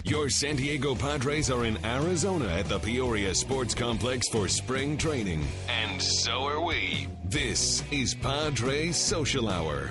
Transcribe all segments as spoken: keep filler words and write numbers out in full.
Your San Diego Padres are in Arizona at the Peoria Sports Complex for spring training. And so are we. This is Padres Social Hour.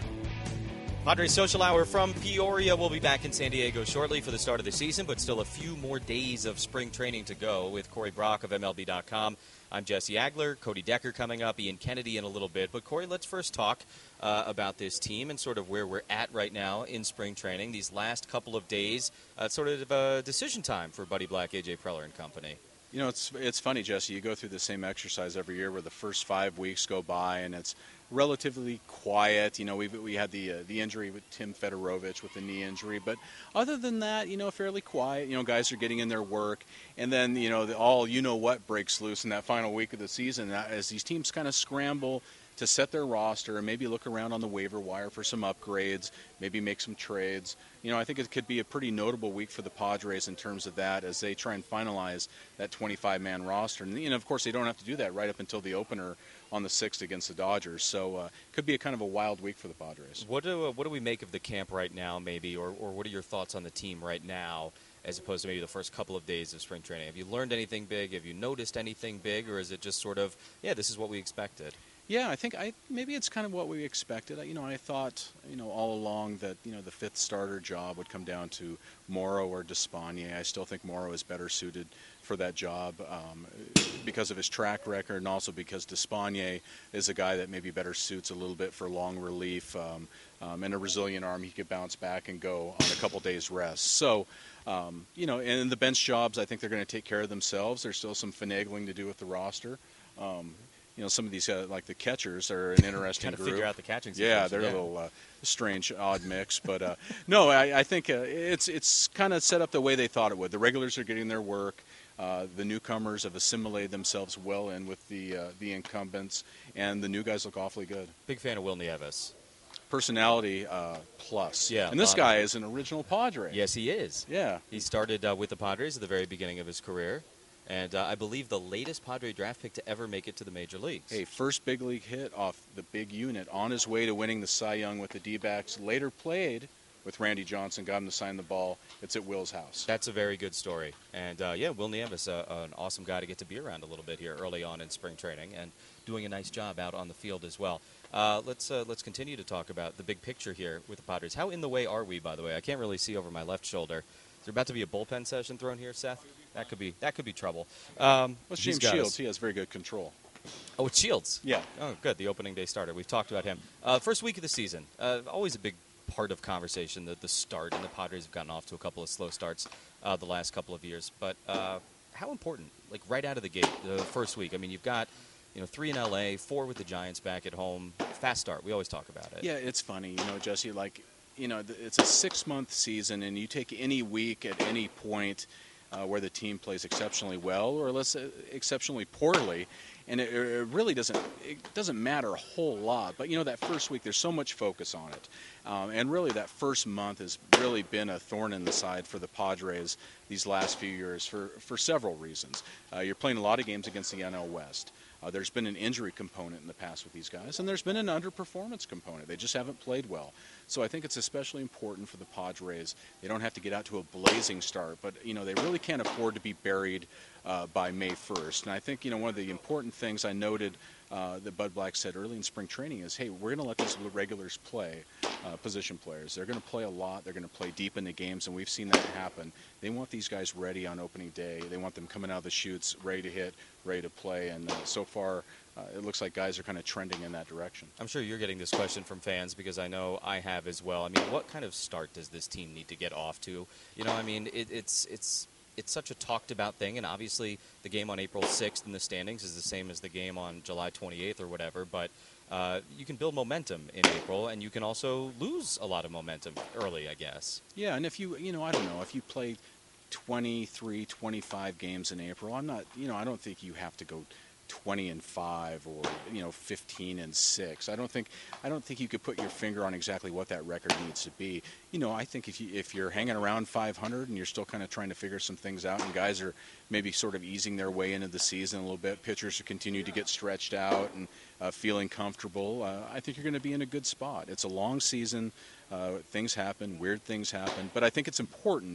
Padres Social Hour from Peoria. We'll be back in San Diego shortly for the start of the season, but still a few more days of spring training to go with Corey Brock of M L B dot com. I'm Jesse Agler, Cody Decker coming up, Ian Kennedy in a little bit. But, Corey, let's first talk uh, about this team and sort of where we're at right now in spring training. These last couple of days, uh, sort of a decision time for Buddy Black, A J Preller and company. You know, it's it's funny, Jesse. You go through the same exercise every year where the first five weeks go by and it's relatively quiet. You know, we we had the uh, the injury with Tim Fedorovich with the knee injury, but other than that, you know, fairly quiet. You know, guys are getting in their work, and then you know, the, all you know what breaks loose in that final week of the season as these teams kind of scramble to set their roster and maybe look around on the waiver wire for some upgrades, maybe make some trades. You know, I think it could be a pretty notable week for the Padres in terms of that as they try and finalize that twenty-five man roster. And, you know, of course, they don't have to do that right up until the opener on the sixth against the Dodgers. So uh, it could be a kind of a wild week for the Padres. What do, uh, what do we make of the camp right now, maybe, or, or what are your thoughts on the team right now as opposed to maybe the first couple of days of spring training? Have you learned anything big? Have you noticed anything big? Or is it just sort of, yeah, this is what we expected? Yeah, I think I maybe it's kind of what we expected. You know, I thought, you know, all along that, you know, the fifth starter job would come down to Morrow or Despaigne. I still think Morrow is better suited for that job um, because of his track record and also because Despaigne is a guy that maybe better suits a little bit for long relief um, um, and a resilient arm. He could bounce back and go on a couple days rest. So, um, you know, and the bench jobs, I think they're going to take care of themselves. There's still some finagling to do with the roster. Um, You know, some of these, uh, like the catchers, are an interesting Kind of group. figure out the catching Yeah, situation. they're yeah. a little uh, strange, odd mix. But, uh, no, I, I think uh, it's it's kind of set up the way they thought it would. The regulars are getting their work. Uh, the newcomers have assimilated themselves well in with the uh, the incumbents. And the new guys look awfully good. Big fan of Will Nieves. Personality uh, plus. Yeah, and this lot guy of- is an original Padre. Yes, he is. Yeah. He started uh, with the Padres at the very beginning of his career. And uh, I believe the latest Padre draft pick to ever make it to the major leagues. Hey, first big league hit off the big unit on his way to winning the Cy Young with the D-backs. Later played with Randy Johnson, got him to sign the ball. It's at Will's house. That's a very good story. And, uh, yeah, Will Nieves, uh, an awesome guy to get to be around a little bit here early on in spring training and doing a nice job out on the field as well. Uh, let's uh, let's continue to talk about the big picture here with the Padres. How in the way are we, by the way? I can't really see over my left shoulder. Is there about to be a bullpen session thrown here, Seth? That could be that could be trouble. Um, What's James Shields? He has very good control. Oh, it's Shields. Yeah. Oh, good. The opening day starter. We've talked about him. Uh, first week of the season. Uh, always a big part of conversation, the, the start. And the Padres have gotten off to a couple of slow starts uh, the last couple of years. But uh, how important, like right out of the gate, the first week? I mean, you've got, you know, three in L A, four with the Giants back at home. Fast start. We always talk about it. Yeah, it's funny. You know, Jesse, like, you know, it's a six-month season, and you take any week at any point Uh, where the team plays exceptionally well or let's say exceptionally poorly, and it, it really doesn't it doesn't matter a whole lot. But you know, that first week there's so much focus on it, um, and really that first month has really been a thorn in the side for the Padres these last few years for for several reasons. Uh, you're playing a lot of games against the N L West. Uh, there's been an injury component in the past with these guys, and there's been an underperformance component. They just haven't played well. So I think it's especially important for the Padres. They don't have to get out to a blazing start, but you know, they really can't afford to be buried uh, by May first. And I think, you know, one of the important things I noted uh, that Bud Black said early in spring training is, hey, we're going to let these regulars play, uh, position players. They're going to play a lot. They're going to play deep in the games, and we've seen that happen. They want these guys ready on opening day. They want them coming out of the chutes, ready to hit, ready to play. And uh, so far, uh, it looks like guys are kind of trending in that direction. I'm sure you're getting this question from fans because I know I have as well. I mean, what kind of start does this team need to get off to? You know, I mean, it, it's it's it's such a talked about thing, and obviously the game on April sixth in the standings is the same as the game on July twenty-eighth or whatever, but uh, you can build momentum in April, and you can also lose a lot of momentum early, I guess. Yeah, and if you, you know, I don't know, if you play twenty-three, twenty-five games in April, I'm not, you know, I don't think you have to go twenty and five or, you know, fifteen and six. I don't think I don't think you could put your finger on exactly what that record needs to be. You know, I think if you if you're hanging around five hundred and you're still kind of trying to figure some things out, and guys are maybe sort of easing their way into the season a little bit, pitchers are continue to get stretched out and uh, feeling comfortable, uh, I think you're going to be in a good spot. It's a long season. Uh, things happen, weird things happen, but I think it's important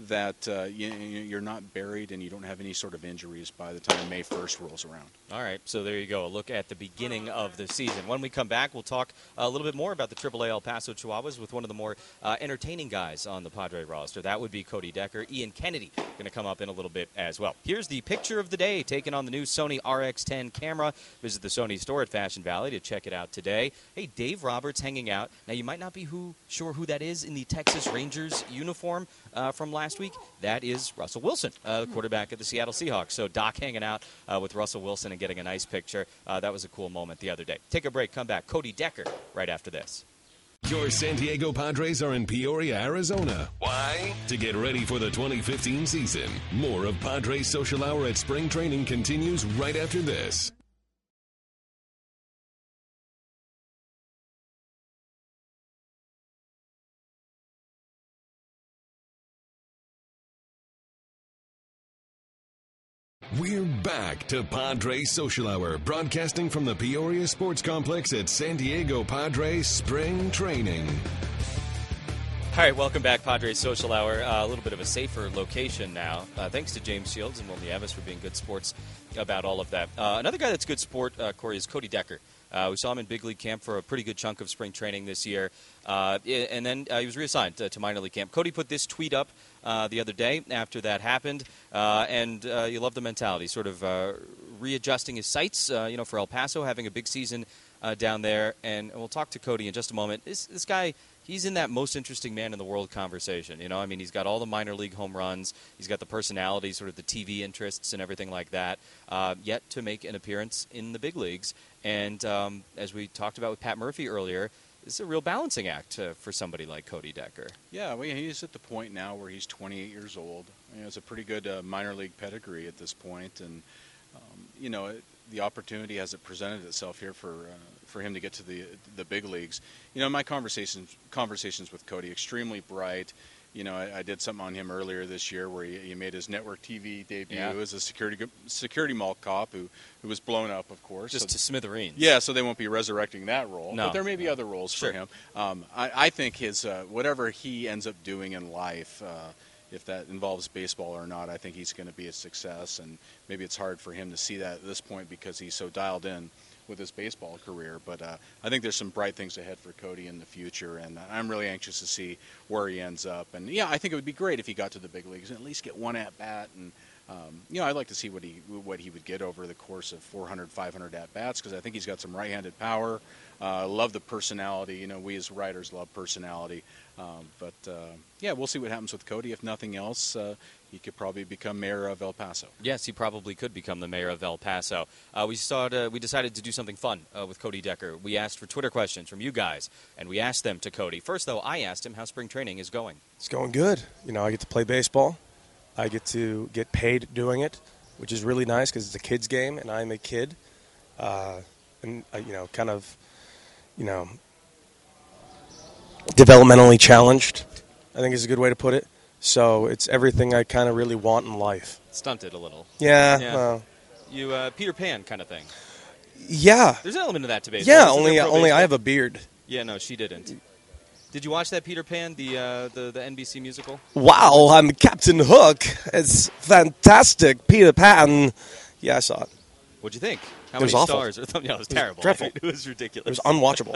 that uh, you, you're not buried and you don't have any sort of injuries by the time May first rolls around. All right, so there you go. A look at the beginning of the season. When we come back, we'll talk a little bit more about the triple A El Paso Chihuahuas with one of the more uh, entertaining guys on the Padre roster. That would be Cody Decker. Ian Kennedy going to come up in a little bit as well. Here's the picture of the day taken on the new Sony R X ten camera. Visit the Sony store at Fashion Valley to check it out today. Hey, Dave Roberts hanging out. Now, you might not be who, sure who that is in the Texas Rangers uniform uh, from last week. That is Russell Wilson, uh, the quarterback of the Seattle Seahawks. So Doc hanging out uh, with Russell Wilson and getting a nice picture. Uh, that was a cool moment the other day. Take a break, come back. Cody Decker right after this. Your San Diego Padres are in Peoria, Arizona. Why? To get ready for the twenty fifteen season. More of Padres Social Hour at Spring Training continues right after this. We're back to Padres Social Hour, broadcasting from the Peoria Sports Complex at San Diego Padres Spring Training. All right, welcome back, Padres Social Hour. Uh, a little bit of a safer location now. Uh, thanks to James Shields and Will Nieves for being good sports about all of that. Uh, another guy that's good sport, uh, Corey, is Cody Decker. Uh, we saw him in big league camp for a pretty good chunk of spring training this year, uh, and then uh, he was reassigned to, to minor league camp. Cody put this tweet up uh, the other day after that happened, uh, and uh, you love the mentality, sort of uh, readjusting his sights, uh, you know, for El Paso, having a big season uh, down there, and we'll talk to Cody in just a moment. This, this guy, he's in that most interesting man in the world conversation. You know, I mean, he's got all the minor league home runs. He's got the personality, sort of the T V interests and everything like that, uh, yet to make an appearance in the big leagues. And um, as we talked about with Pat Murphy earlier, it's a real balancing act uh, for somebody like Cody Decker. Yeah, well, he's at the point now where he's twenty-eight years old. You know, it's a pretty good uh, minor league pedigree at this point, and um, you know, it, the opportunity as it presented itself here for uh, for him to get to the the big leagues. You know, my conversations conversations with Cody, extremely bright. You know, I, I did something on him earlier this year where he, he made his network T V debut yeah. as a security security mall cop who, who was blown up, of course. Just so, to smithereens. Yeah, so they won't be resurrecting that role. No. But there may be other roles sure. for him. Um, I, I think his uh, whatever he ends up doing in life, uh, if that involves baseball or not, I think he's going to be a success. And maybe it's hard for him to see that at this point because he's so dialed in with his baseball career, but uh, I think there's some bright things ahead for Cody in the future, and I'm really anxious to see where he ends up. And yeah, I think it would be great if he got to the big leagues and at least get one at bat. And um, you know, I'd like to see what he what he would get over the course of four hundred, five hundred at bats because I think he's got some right-handed power. I uh, love the personality. You know, we as writers love personality. Um, but uh, yeah, we'll see what happens with Cody. If nothing else, uh, he could probably become mayor of El Paso. Yes, he probably could become the mayor of El Paso. Uh, we started, uh, we decided to do something fun uh, with Cody Decker. We asked for Twitter questions from you guys, and we asked them to Cody. First, though, I asked him how spring training is going. It's going good. You know, I get to play baseball. I get to get paid doing it, which is really nice because it's a kid's game, and I'm a kid. Uh, and, uh, you know, kind of, you know, developmentally challenged, I think is a good way to put it. So it's everything I kind of really want in life. Stunted a little. Yeah. yeah. Well, you uh, Peter Pan kind of thing. Yeah. There's an element of that to baseball. Yeah, Isn't only there pro only baseball? I have a beard. Yeah, no, she didn't. Did you watch that Peter Pan, the uh, the, the N B C musical? Wow, I'm Captain Hook. It's fantastic. Peter Pan. Yeah, I saw it. What'd you think? How It was many awful. stars? Or something? No, it was terrible. dreadful. It was ridiculous. It was unwatchable.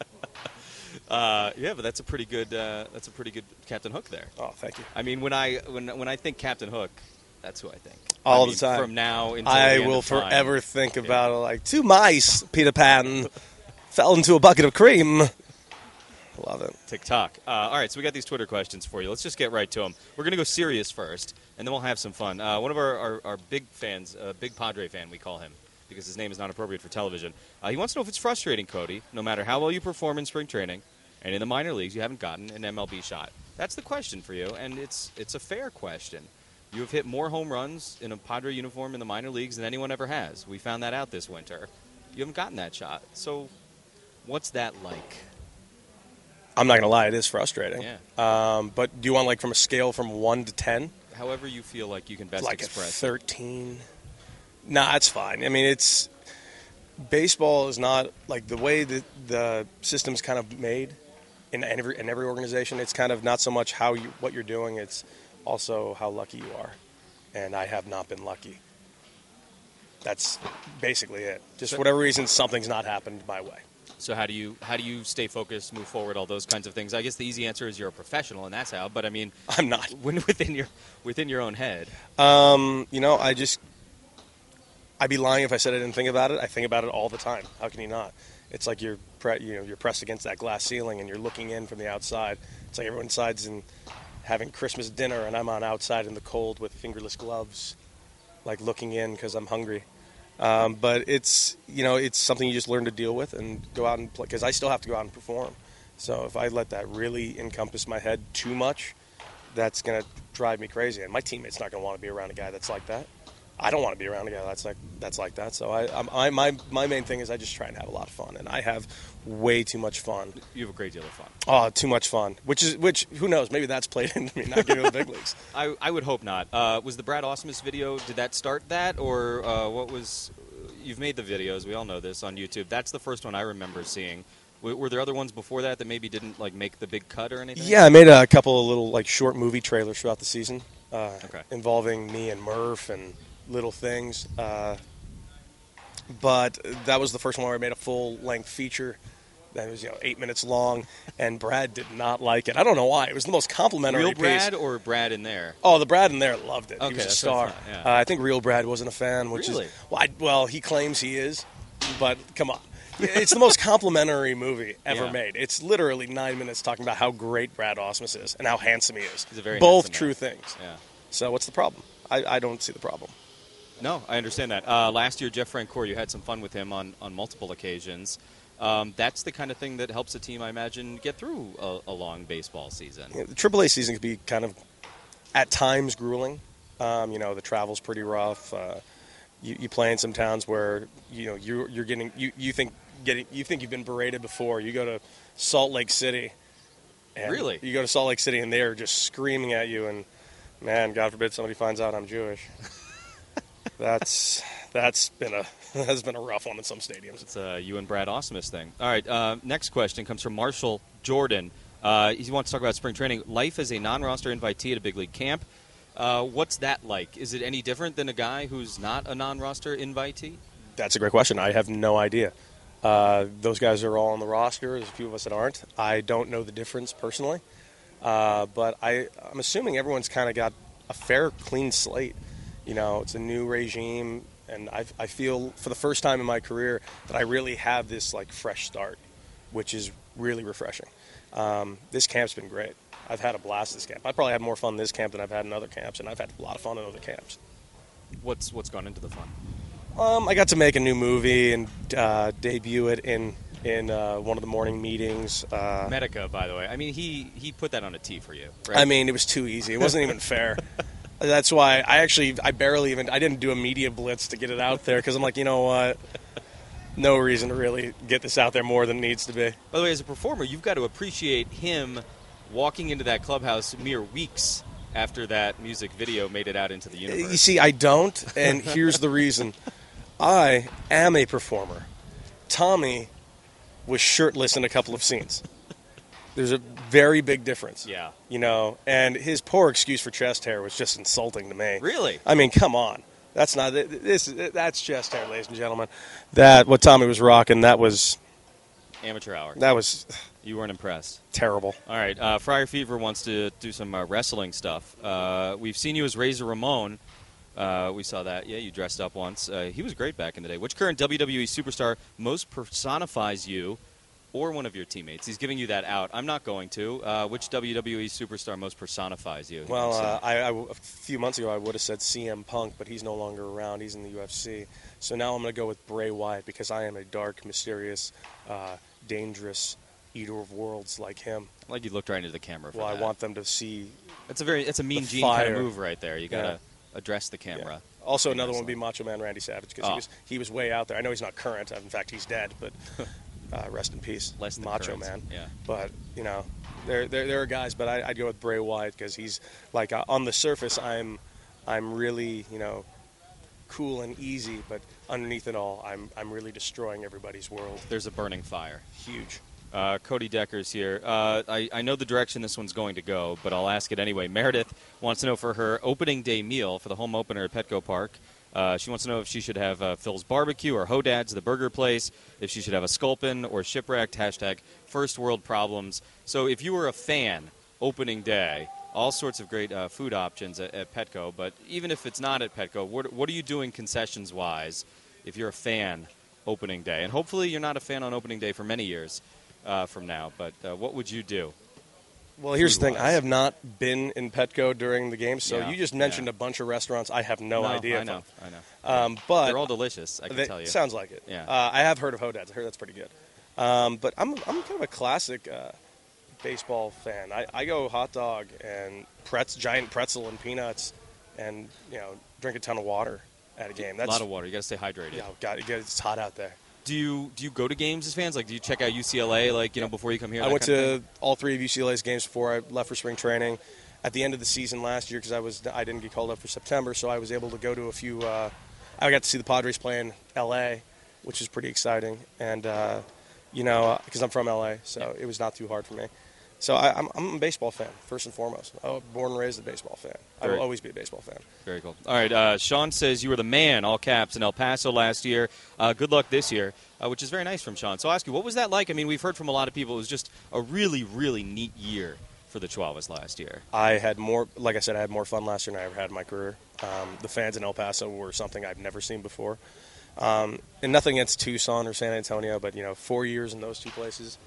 Uh, yeah, but that's a pretty good. Uh, that's a pretty good Captain Hook there. Oh, thank you. I mean, when I when when I think Captain Hook, that's who I think. All I the mean, time. From now until I the end will of time. forever think about it like two mice, Peter Pan, fell into a bucket of cream. Love it. TikTok. Uh, all right, so we got these Twitter questions for you. Let's just get right to them. We're going to go serious first, and then we'll have some fun. Uh, one of our, our, our big fans, a uh, big Padre fan, we call him, because his name is not appropriate for television. Uh, he wants to know if it's frustrating, Cody, no matter how well you perform in spring training, and in the minor leagues, you haven't gotten an M L B shot. That's the question for you, and it's it's a fair question. You have hit more home runs in a Padre uniform in the minor leagues than anyone ever has. We found that out this winter. You haven't gotten that shot. So what's that like? I'm not going to lie, it is frustrating. Yeah. Um, but do you want like from a scale from one to ten? However you feel like you can best Like a express it. thirteen? Nah, it's fine. I mean, it's baseball is not like the way that the system's kind of made in every in every organization. It's kind of not so much how you what you're doing. It's also how lucky you are. And I have not been lucky. That's basically it. Just for whatever reason, something's not happened my way. So how do you how do you stay focused, move forward, all those kinds of things? I guess the easy answer is you're a professional, and that's how. But I mean, I'm not. When within your within your own head. Um, you know, I just I'd be lying if I said I didn't think about it. I think about it all the time. How can you not? It's like you're pre- you know you're pressed against that glass ceiling, and you're looking in from the outside. It's like everyone inside's in having Christmas dinner, and I'm on outside in the cold with fingerless gloves, like looking in because I'm hungry. Um, but it's, you know, it's something you just learn to deal with and go out and play, because I still have to go out and perform. So if I let that really encompass my head too much, that's going to drive me crazy. And my teammates not going to want to be around a guy that's like that. I don't want to be around a guy that's like that's like that. So I, I'm, I, my my main thing is I just try and have a lot of fun, and I have way too much fun. You have a great deal of fun. Oh, too much fun. Which is which? Who knows? Maybe that's played into me not getting to the big leagues. I, I would hope not. Uh, was the Brad Ausmus video? Did that start that, or uh, what was? You've made the videos. We all know this on YouTube. That's the first one I remember seeing. W- were there other ones before that that maybe didn't like make the big cut or anything? Yeah, I made a couple of little like short movie trailers throughout the season, uh, okay. involving me and Murph and little things. Uh, but that was the first one where I made a full-length feature that was, you know, eight minutes long, and Brad did not like it. I don't know why. It was the most complimentary Real Brad piece. or Brad in there? Oh, the Brad in there loved it. Okay, he was a that's star. what I thought, yeah. uh, I think Real Brad wasn't a fan, which Really? is well, I, well, he claims he is, but come on. It's the most complimentary movie ever Yeah. made. It's literally nine minutes talking about how great Brad Ausmus is and how handsome he is. He's a very Both handsome true man. things. Yeah. So what's the problem? I, I don't see the problem. No, I understand that. Uh, last year, Jeff Francoeur, you had some fun with him on, on multiple occasions. Um, that's the kind of thing that helps a team, I imagine, get through a, a long baseball season. You know, the triple A season can be kind of, at times, grueling. Um, you know, the travel's pretty rough. Uh, you, you play in some towns where you know you're, you're getting you, you think getting you think you've been berated before. You go to Salt Lake City. And Really? You go to Salt Lake City and they are just screaming at you, and man, God forbid somebody finds out I'm Jewish. that's that's been a has been a rough one in some stadiums. It's a you and Brad Ausmus thing. All right, uh, next question comes from Marshall Jordan. Uh, he wants to talk about spring training. Life as a non-roster invitee at a big league camp. Uh, what's that like? Is it any different than a guy who's not a non-roster invitee? That's a great question. I have no idea. Uh, those guys are all on the roster. There's a few of us that aren't. I don't know the difference personally, uh, but I, I'm assuming everyone's kind of got a fair, clean slate. You know, it's a new regime, and I, I feel for the first time in my career that I really have this like fresh start, which is really refreshing. Um, this camp's been great. I've had a blast this camp. I probably had more fun this camp than I've had in other camps, and I've had a lot of fun in other camps. What's what's gone into the fun? Um, I got to make a new movie and uh, debut it in in uh, one of the morning meetings. Uh, Medica, by the way. I mean, he, he put that on a tee for you, right? I mean, it was too easy. It wasn't even fair. That's why I actually I barely even I didn't do a media blitz to get it out there because I'm like, you know what? No reason to really get this out there more than it needs to be. By the way, as a performer, you've got to appreciate him walking into that clubhouse mere weeks after that music video made it out into the universe. You see, I don't, and here's the reason. I am a performer. Tommy was shirtless in a couple of scenes. There's a very big difference. Yeah. You know, and his poor excuse for chest hair was just insulting to me. Really? I mean, come on. That's not this. That's chest hair, ladies and gentlemen. That what Tommy was rocking. That was Amateur hour. that was You weren't impressed. terrible. All right. Uh, Friar Fever wants to do some uh, wrestling stuff. Uh, we've seen you as Razor Ramon. Uh, we saw that. Yeah, you dressed up once. Uh, he was great back in the day. Which current W W E superstar most personifies you or one of your teammates? He's giving you that out. I'm not going to. Uh, which W W E superstar most personifies you? Well, uh, I, I, a few months ago I would have said C M Punk, but he's no longer around. He's in the U F C. So now I'm going to go with Bray Wyatt because I am a dark, mysterious, uh, dangerous eater of worlds like him. Like you looked right into the camera for Well, that. I want them to see. It's a very, it's a mean the gene kind fire. of move right there. You got to Yeah. address the camera. Yeah. Also, in another one would be wrestling. Macho Man Randy Savage because Oh. he was he was way out there. I know he's not current. In fact, he's dead. But uh, rest in peace, Less than Macho current. Man. Yeah. But you know, there there, there are guys. But I, I'd go with Bray Wyatt because he's like uh, on the surface, I'm I'm really you know cool and easy, but underneath it all, I'm I'm really destroying everybody's world. There's a burning fire. Huge. Uh, Cody Decker's here. Uh, I, I know the direction this one's going to go, but I'll ask it anyway. Meredith wants to know for her opening day meal for the home opener at Petco Park. Uh, she wants to know if she should have uh, Phil's Barbecue or Hodad's, the burger place, if she should have a Sculpin or Shipwrecked, hashtag first world problems. So if you were a fan, opening day, all sorts of great uh, food options at, at Petco, but even if it's not at Petco, what, what are you doing concessions-wise if you're a fan opening day? And hopefully you're not a fan on opening day for many years uh, from now, but uh, what would you do? Well, here's the thing. Food-wise. I have not been in Petco during the game, so Yeah, you just mentioned yeah. a bunch of restaurants I have no, idea I know, of. I know. Um, but They're all delicious, I can they, tell you. Sounds like it. Yeah. Uh, I have heard of Hodad's. I heard that's pretty good. Um, but I'm I'm kind of a classic uh, baseball fan. I, I go hot dog and pretz, giant pretzel and peanuts, and you know drink a ton of water at a game. That's a lot of water. You got to stay hydrated. Yeah, got it's hot out there. Do you do you go to games as fans? Like, do you check out U C L A, like, you know, before you come here? I that went kind of to thing? all three of U C L A's games before I left for spring training. At the end of the season last year, because I was I didn't get called up for September, so I was able to go to a few. Uh, I got to see the Padres play in L A, which is pretty exciting, and uh, you know, because I'm from L A, so Yeah. it was not too hard for me. So I, I'm, I'm a baseball fan first and foremost. I was born and raised a baseball fan. I Very- will always be a baseball fan. Very cool. All right, uh, Sean says you were the man, all caps, in El Paso last year. Uh, good luck this year, uh, which is very nice from Sean. So I'll ask you, what was that like? I mean, we've heard from a lot of people it was just a really, really neat year for the Chihuahuas last year. I had more, like I said, I had more fun last year than I ever had in my career. Um, the fans in El Paso were something I've never seen before. Um, and nothing against Tucson or San Antonio, but, you know, four years in those two places,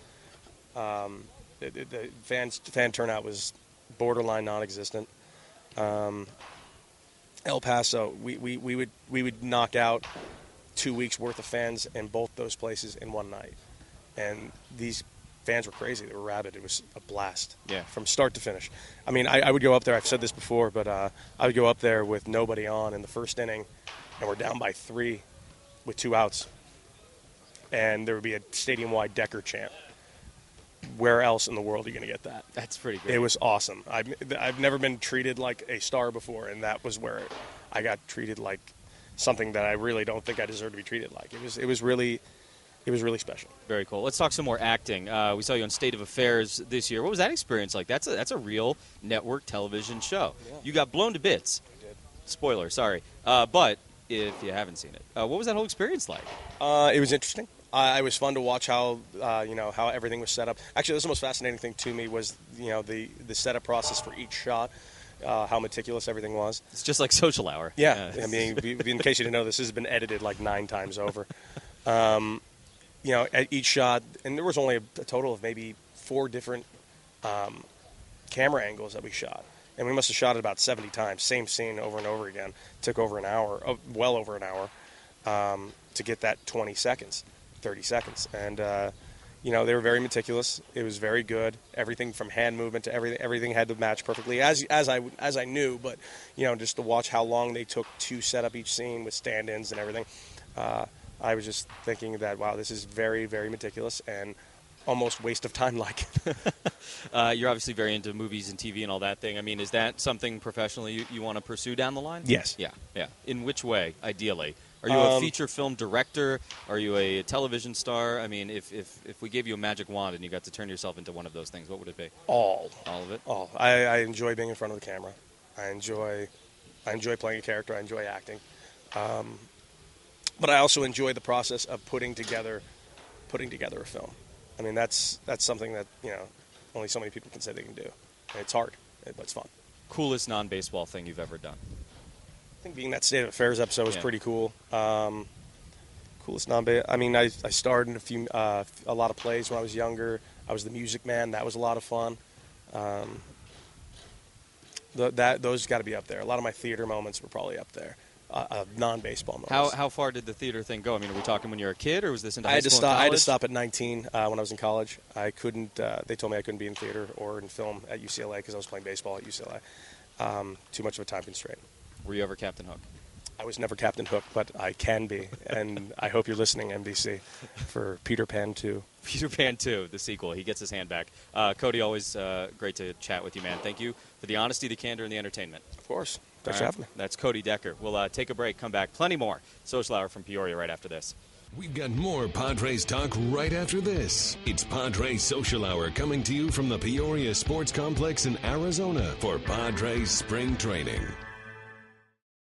um, the, the, the fans, fan turnout was borderline non-existent. Um, El Paso, we, we, we would we would knock out two weeks worth of fans in both those places in one night. And these fans were crazy. They were rabid. It was a blast. Yeah. From start to finish. I mean, I, I would go up there. I've said this before, but uh, I would go up there with nobody on in the first inning, and we're down by three with two outs. And there would be a stadium-wide Decker chant. Where else in the world are you going to get that? That's pretty great. It was awesome. I've, I've never been treated like a star before, and that was where I got treated like something that I really don't think I deserve to be treated like. It was, it was really, it was really special. Very cool. Let's talk some more acting. Uh, we saw you on State of Affairs this year. What was that experience like? That's a, that's a real network television show. Yeah. You got blown to bits. I did. Spoiler, sorry. Uh, but if you haven't seen it, uh, what was that whole experience like? Uh, it was interesting. Uh, it was fun to watch how uh, you know how everything was set up. Actually, this was the most fascinating thing to me was you know the the setup process for each shot, uh, how meticulous everything was. It's just like Social Hour. Yeah, Uh, I mean, in case you didn't know, this has been edited like nine times over. Um, you know, at each shot, and there was only a, a total of maybe four different um, camera angles that we shot, and we must have shot it about seventy times, same scene over and over again. Took over an hour, oh, well over an hour, um, to get that twenty seconds. thirty seconds, and uh, you know they were very meticulous. It was very good. Everything from hand movement to everything, everything had to match perfectly, as as I as I knew. But you know, just to watch how long they took to set up each scene with stand-ins and everything, uh, I was just thinking that wow, this is very very meticulous and almost waste of time like. uh, you're obviously very into movies and T V and all that thing. I mean, is that something professionally you, you want to pursue down the line? Yes. Yeah, yeah. In which way, ideally? Are you a Um, feature film director? Are you a television star? I mean, if, if, if we gave you a magic wand and you got to turn yourself into one of those things, what would it be? All. All of it? All. I, I enjoy being in front of the camera. I enjoy, I enjoy playing a character. I enjoy acting, um, but I also enjoy the process of putting together, putting together a film. I mean, that's that's something that you know only so many people can say they can do. And it's hard, but it's fun. Coolest non-baseball thing you've ever done? I think being that State of Affairs episode was Yeah. pretty cool. Um, coolest non I mean, I, I starred in a few, uh, a lot of plays when I was younger. I was the music man. That was a lot of fun. Um, the, that those got to be up there. A lot of my theater moments were probably up there. Uh, uh, non-baseball moments. How how far did the theater thing go? I mean, are we talking when you were a kid, or was this into I high had to school stop. and I had to college? stop at nineteen uh, when I was in college. I couldn't. Uh, they told me I couldn't be in theater or in film at U C L A because I was playing baseball at U C L A. Um, too much of a time constraint. Were you ever Captain Hook? I was never Captain Hook, but I can be, and I hope you're listening, N B C, for Peter Pan two. Peter Pan two, the sequel. He gets his hand back. Uh, Cody, always uh, great to chat with you, man. Thank you for the honesty, the candor, and the entertainment. Of course. Thanks All for right. having me. That's Cody Decker. We'll uh, take a break, come back. Plenty more Social Hour from Peoria right after this. We've got more Padres talk right after this. It's Padres Social Hour coming to you from the Peoria Sports Complex in Arizona for Padres Spring Training.